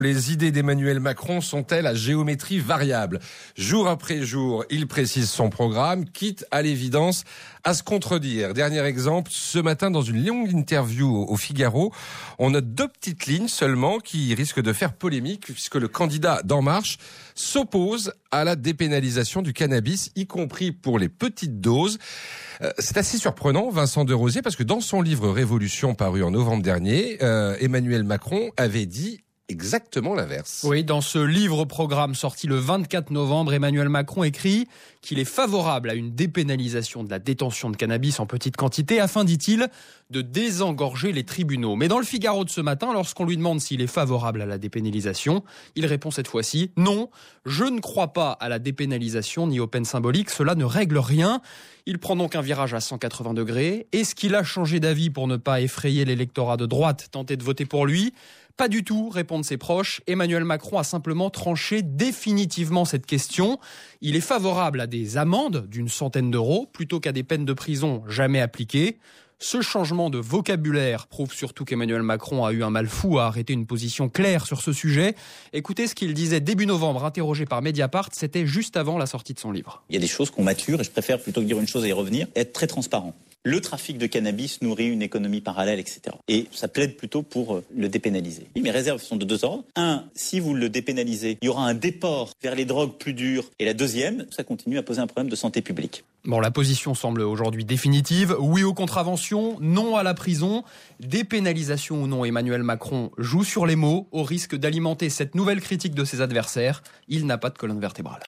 Les idées d'Emmanuel Macron sont-elles à géométrie variable ? Jour après jour, il précise son programme, quitte à l'évidence à se contredire. Dernier exemple, ce matin dans une longue interview au Figaro, on note 2 petites lignes seulement qui risquent de faire polémique puisque le candidat d'En Marche s'oppose à la dépénalisation du cannabis, y compris pour les petites doses. C'est assez surprenant, Vincent Derosier, parce que dans son livre Révolution paru en novembre dernier, Emmanuel Macron avait dit exactement l'inverse. Oui, dans ce livre-programme sorti le 24 novembre, Emmanuel Macron écrit qu'il est favorable à une dépénalisation de la détention de cannabis en petite quantité afin, dit-il, de désengorger les tribunaux. Mais dans le Figaro de ce matin, lorsqu'on lui demande s'il est favorable à la dépénalisation, il répond cette fois-ci « Non, je ne crois pas à la dépénalisation ni aux peines symboliques, cela ne règle rien ». Il prend donc un virage à 180 degrés. Est-ce qu'il a changé d'avis pour ne pas effrayer l'électorat de droite tenté de voter pour lui ? Pas du tout, répondent ses proches. Emmanuel Macron a simplement tranché définitivement cette question. Il est favorable à des amendes d'une centaine d'euros plutôt qu'à des peines de prison jamais appliquées. Ce changement de vocabulaire prouve surtout qu'Emmanuel Macron a eu un mal fou à arrêter une position claire sur ce sujet. Écoutez ce qu'il disait début novembre, interrogé par Mediapart, c'était juste avant la sortie de son livre. Il y a des choses qu'on mature et je préfère, plutôt que dire une chose et y revenir, être très transparent. Le trafic de cannabis nourrit une économie parallèle, etc. Et ça plaide plutôt pour le dépénaliser. Mes réserves sont de 2 ordres. 1, si vous le dépénalisez, il y aura un déport vers les drogues plus dures. Et la deuxième, ça continue à poser un problème de santé publique. Bon, la position semble aujourd'hui définitive. Oui aux contraventions, non à la prison. Dépénalisation ou non, Emmanuel Macron joue sur les mots au risque d'alimenter cette nouvelle critique de ses adversaires. Il n'a pas de colonne vertébrale.